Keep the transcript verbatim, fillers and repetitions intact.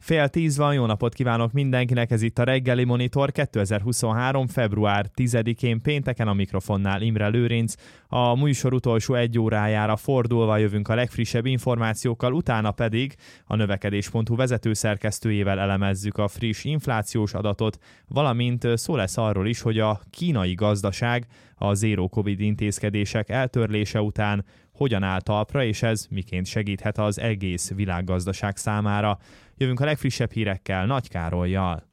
Fél tíz van, jó napot kívánok mindenkinek, ez itt a Reggeli Monitor kétezer-huszonhárom. február tizedikén pénteken, a mikrofonnál Imre Lőrinc. A műsor utolsó egy órájára fordulva jövünk a legfrissebb információkkal, utána pedig a növekedés pont hu vezetőszerkesztőjével elemezzük a friss inflációs adatot, valamint szó lesz arról is, hogy a kínai gazdaság a zéró covid intézkedések eltörlése után hogyan áll talpra, és ez miként segíthet az egész világgazdaság számára. Jövünk a legfrissebb hírekkel Nagy Károlyjal.